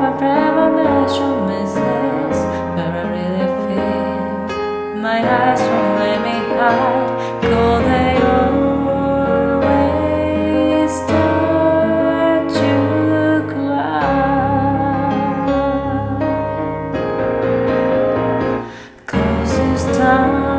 premonition misses, but I really feel my eyes won't let me hide. Cold they always start to cry, 'cause it's time.